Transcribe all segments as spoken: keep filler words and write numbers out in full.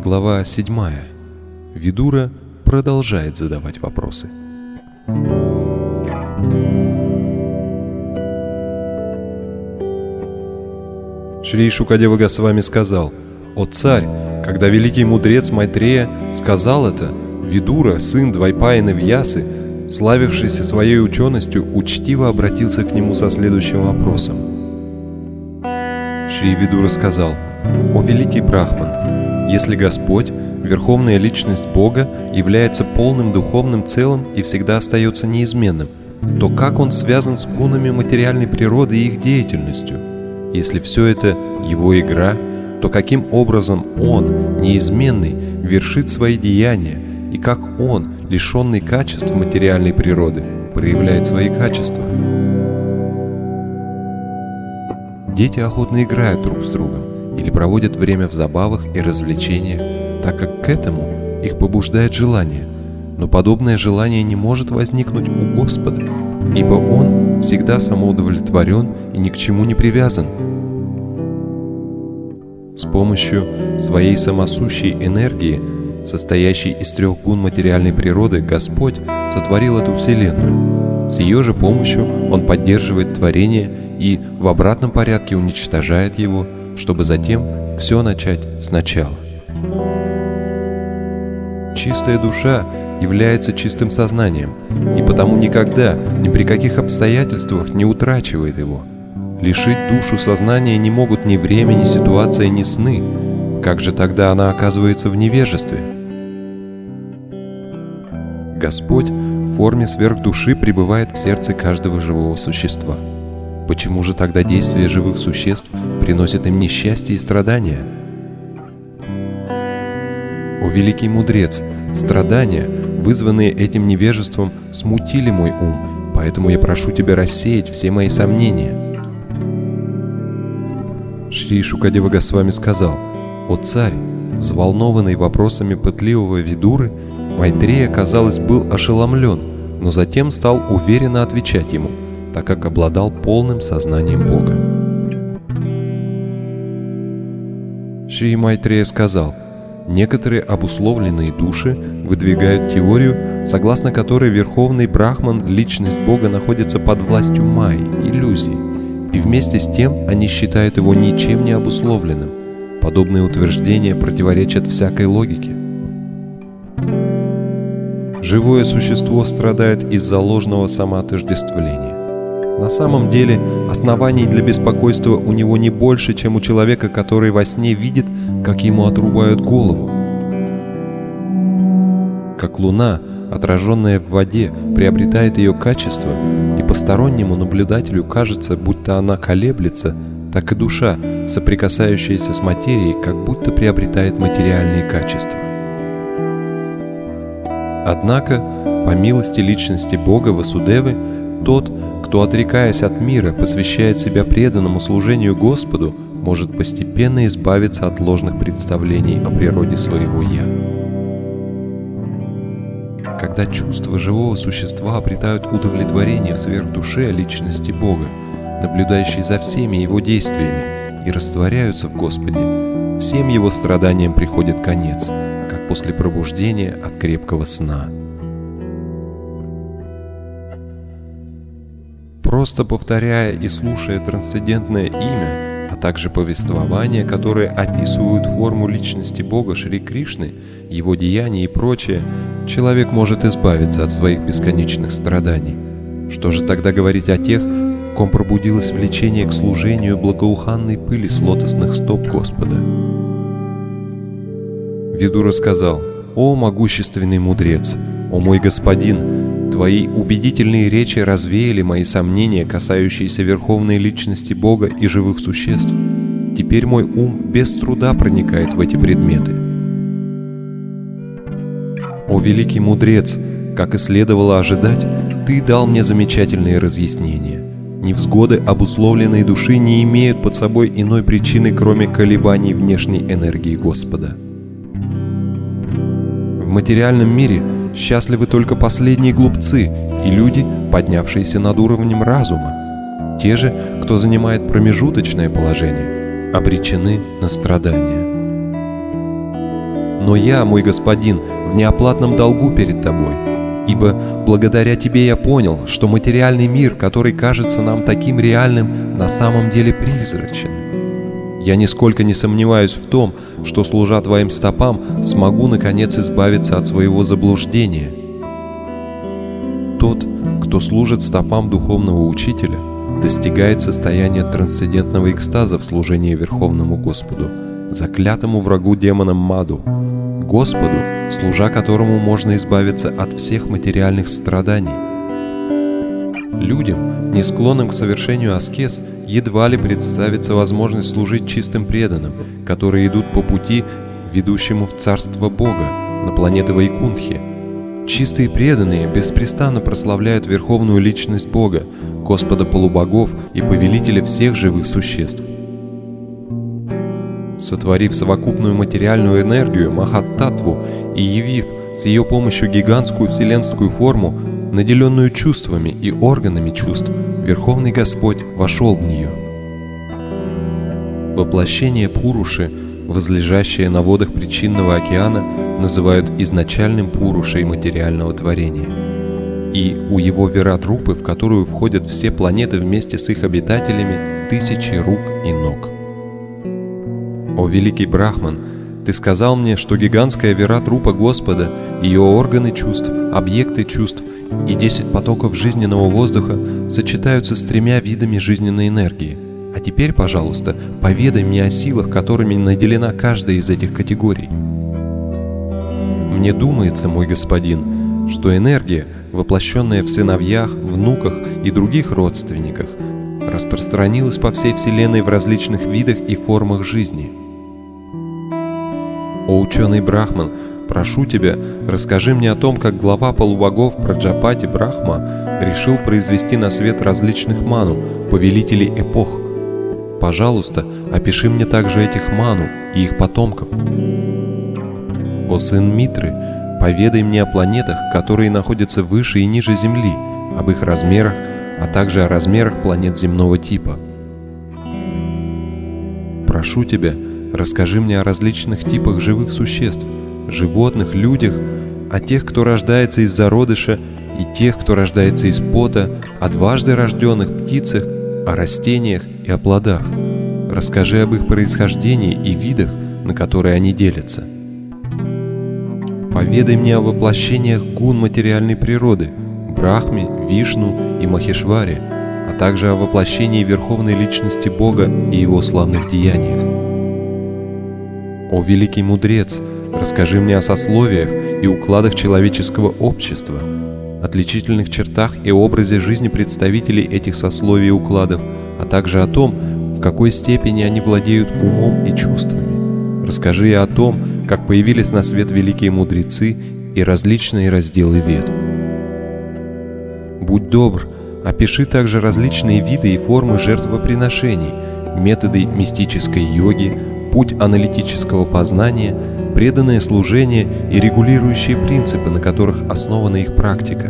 Глава седьмая. Видура продолжает задавать вопросы. Шри Шукадева Госвами сказал: «О царь, когда великий мудрец Майтрея сказал это, Видура, сын Двайпаяны Вьясы, славившийся своей ученостью, учтиво обратился к нему со следующим вопросом. Шри Видура сказал: «О великий Брахман, если Господь, Верховная Личность Бога, является полным духовным целым и всегда остается неизменным, то как Он связан с гунами материальной природы и их деятельностью? Если все это Его игра, то каким образом Он, неизменный, вершит свои деяния, и как Он, лишенный качеств материальной природы, проявляет свои качества?» Дети охотно играют друг с другом или проводят время в забавах и развлечениях, так как к этому их побуждает желание. Но подобное желание не может возникнуть у Господа, ибо Он всегда самоудовлетворен и ни к чему не привязан. С помощью своей самосущей энергии, состоящей из трех гун материальной природы, Господь сотворил эту Вселенную. С ее же помощью Он поддерживает творение и в обратном порядке уничтожает его, чтобы затем все начать сначала. Чистая душа является чистым сознанием, и потому никогда, ни при каких обстоятельствах не утрачивает его. Лишить душу сознания не могут ни время, ни ситуация, ни сны. Как же тогда она оказывается в невежестве? Господь в форме сверхдуши пребывает в сердце каждого живого существа. Почему же тогда действия живых существ приносят им несчастье и страдания? О великий мудрец, страдания, вызванные этим невежеством, смутили мой ум, поэтому я прошу тебя рассеять все мои сомнения. Шри Шукадева Госвами сказал: «О царь, взволнованный вопросами пытливого Видуры, Майтрея, казалось, был ошеломлен, но затем стал уверенно отвечать ему, так как обладал полным сознанием Бога». Шри Майтрея сказал: «Некоторые обусловленные души выдвигают теорию, согласно которой Верховный Брахман, Личность Бога, находится под властью майи, иллюзий, и вместе с тем они считают его ничем не обусловленным. Подобные утверждения противоречат всякой логике. Живое существо страдает из-за ложного самоотождествления. На самом деле, оснований для беспокойства у него не больше, чем у человека, который во сне видит, как ему отрубают голову. Как луна, отраженная в воде, приобретает ее качество, и постороннему наблюдателю кажется, будто она колеблется, так и душа, соприкасающаяся с материей, как будто приобретает материальные качества. Однако, по милости Личности Бога Васудевы, тот, кто, отрекаясь от мира, посвящает себя преданному служению Господу, может постепенно избавиться от ложных представлений о природе своего «Я». Когда чувства живого существа обретают удовлетворение в сверхдуше Личности Бога, наблюдающей за всеми его действиями, и растворяются в Господе, всем его страданиям приходит конец, как после пробуждения от крепкого сна. Просто повторяя и слушая трансцендентное имя, а также повествования, которые описывают форму личности Бога Шри Кришны, его деяния и прочее, человек может избавиться от своих бесконечных страданий. Что же тогда говорить о тех, в ком пробудилось влечение к служению благоуханной пыли с лотосных стоп Господа? Видура сказал: «О могущественный мудрец, о мой господин, твои убедительные речи развеяли мои сомнения, касающиеся Верховной Личности Бога и живых существ. Теперь мой ум без труда проникает в эти предметы». О великий мудрец, как и следовало ожидать, ты дал мне замечательные разъяснения. Невзгоды обусловленной души не имеют под собой иной причины, кроме колебаний внешней энергии Господа. В материальном мире счастливы только последние глупцы и люди, поднявшиеся над уровнем разума. Те же, кто занимает промежуточное положение, обречены на страдания. но я, мой господин, в неоплатном долгу перед тобой. Ибо благодаря тебе я понял, что материальный мир, который кажется нам таким реальным, на самом деле призрачен. Я нисколько не сомневаюсь в том, что, служа твоим стопам, смогу наконец избавиться от своего заблуждения. Тот, кто служит стопам духовного учителя, достигает состояния трансцендентного экстаза в служении Верховному Господу, заклятому врагу демоном Маду, Господу, служа которому можно избавиться от всех материальных страданий. Людям, не склонным к совершению аскез, едва ли представится возможность служить чистым преданным, которые идут по пути, ведущему в Царство Бога, на планеты Вайкунтхи. Чистые преданные беспрестанно прославляют Верховную Личность Бога, Господа полубогов и Повелителя всех живых существ. Сотворив совокупную материальную энергию Махаттаттву и явив с ее помощью гигантскую вселенскую форму, наделенную чувствами и органами чувств, Верховный Господь вошел в нее. Воплощение Пуруши, возлежащее на водах причинного океана, называют изначальным Пурушей материального творения. И у его Вират-рупы, в которую входят все планеты вместе с их обитателями, тысячи рук и ног. О великий Брахман, ты сказал мне, что гигантская Вират-рупа Господа, ее органы чувств, объекты чувств и десять потоков жизненного воздуха сочетаются с тремя видами жизненной энергии. А теперь, пожалуйста, поведай мне о силах, которыми наделена каждая из этих категорий. Мне думается, мой господин, что энергия, воплощенная в сыновьях, внуках и других родственниках, распространилась по всей Вселенной в различных видах и формах жизни. О ученый Брахман, прошу тебя, расскажи мне о том, как глава полубогов Праджапати Брахма решил произвести на свет различных ману, повелителей эпох. Пожалуйста, опиши мне также этих ману и их потомков. О сын Митры, поведай мне о планетах, которые находятся выше и ниже Земли, об их размерах, а также о размерах планет земного типа. Прошу тебя, расскажи мне о различных типах живых существ, животных, людях, о тех, кто рождается из зародыша, и тех, кто рождается из пота, о дважды рожденных птицах, о растениях и о плодах. Расскажи об их происхождении и видах, на которые они делятся. Поведай мне о воплощениях гун материальной природы, Брахме, Вишну и Махешваре, а также о воплощении Верховной Личности Бога и Его славных деяниях. О великий мудрец, расскажи мне о сословиях и укладах человеческого общества, отличительных чертах и образе жизни представителей этих сословий и укладов, а также о том, в какой степени они владеют умом и чувствами. Расскажи и о том, как появились на свет великие мудрецы и различные разделы Вед. Будь добр, опиши также различные виды и формы жертвоприношений, методы мистической йоги, путь аналитического познания, преданное служение и регулирующие принципы, на которых основана их практика.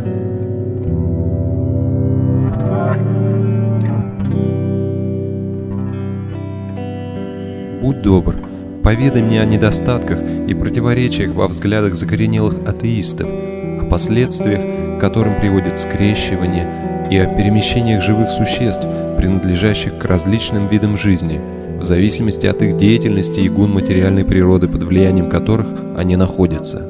Будь добр, поведай мне о недостатках и противоречиях во взглядах закоренелых атеистов, о последствиях, к которым приводит скрещивание, и о перемещениях живых существ, принадлежащих к различным видам жизни, в зависимости от их деятельности и гун материальной природы, под влиянием которых они находятся.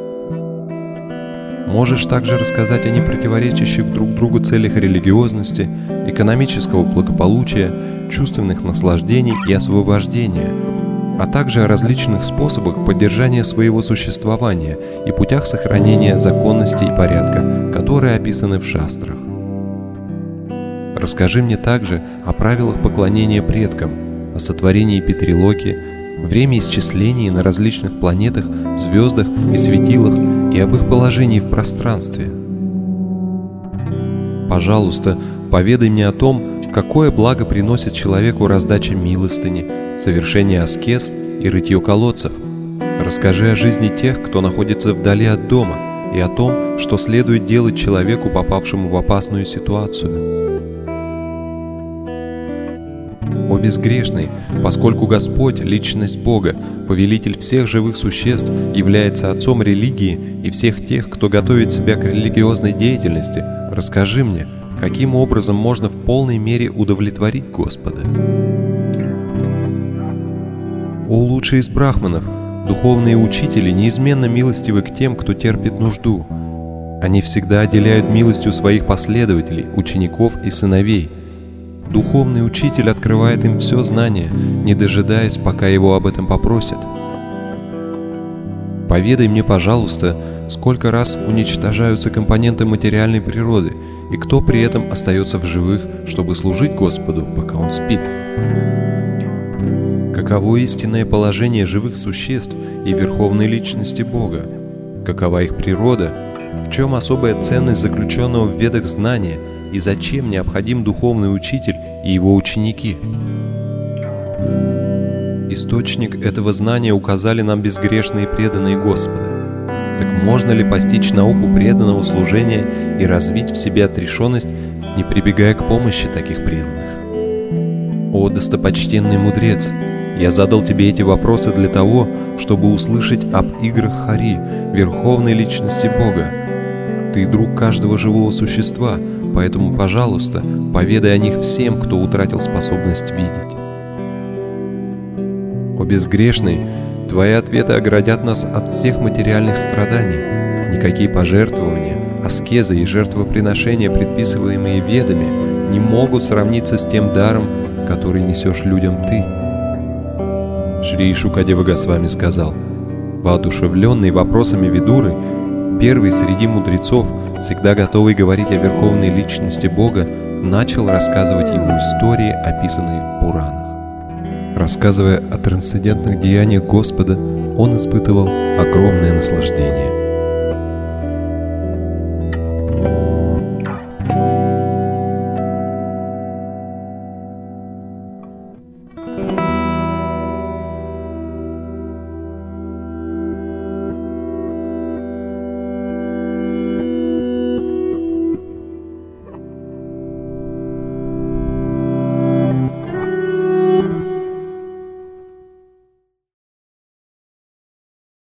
Можешь также рассказать о непротиворечащих друг другу целях религиозности, экономического благополучия, чувственных наслаждений и освобождения, а также о различных способах поддержания своего существования и путях сохранения законности и порядка, которые описаны в шастрах. Расскажи мне также о правилах поклонения предкам, о сотворении Питрилоки, время исчислений на различных планетах, звездах и светилах и об их положении в пространстве. Пожалуйста, поведай мне о том, какое благо приносит человеку раздача милостыни, совершение аскез и рытье колодцев. Расскажи о жизни тех, кто находится вдали от дома, и о том, что следует делать человеку, попавшему в опасную ситуацию. О безгрешный, поскольку Господь, личность Бога, повелитель всех живых существ, является отцом религии и всех тех, кто готовит себя к религиозной деятельности, расскажи мне, каким образом можно в полной мере удовлетворить Господа? О лучший из брахманов, духовные учители неизменно милостивы к тем, кто терпит нужду. Они всегда отделяют милостью своих последователей, учеников и сыновей. Духовный учитель открывает им все знание, не дожидаясь, пока его об этом попросят. Поведай мне, пожалуйста, сколько раз уничтожаются компоненты материальной природы, и кто при этом остается в живых, чтобы служить Господу, пока Он спит? Каково истинное положение живых существ и верховной личности Бога? Какова их природа? В чем особая ценность заключенного в ведах знания? И зачем необходим духовный учитель и его ученики? Источник этого знания указали нам безгрешные преданные Господа. Так можно ли постичь науку преданного служения и развить в себе отрешенность, не прибегая к помощи таких преданных? О, достопочтенный мудрец! Я задал тебе эти вопросы для того, чтобы услышать об играх Хари, верховной личности Бога. Ты друг каждого живого существа, поэтому, пожалуйста, поведай о них всем, кто утратил способность видеть. О безгрешный, твои ответы оградят нас от всех материальных страданий. Никакие пожертвования, аскезы и жертвоприношения, предписываемые ведами, не могут сравниться с тем даром, который несешь людям ты. Шри Шукадева Госвами сказал: воодушевленный вопросами Видуры, первый среди мудрецов, всегда готовый говорить о верховной личности Бога, начал рассказывать ему истории, описанные в Пуранах. Рассказывая о трансцендентных деяниях Господа, он испытывал огромное наслаждение.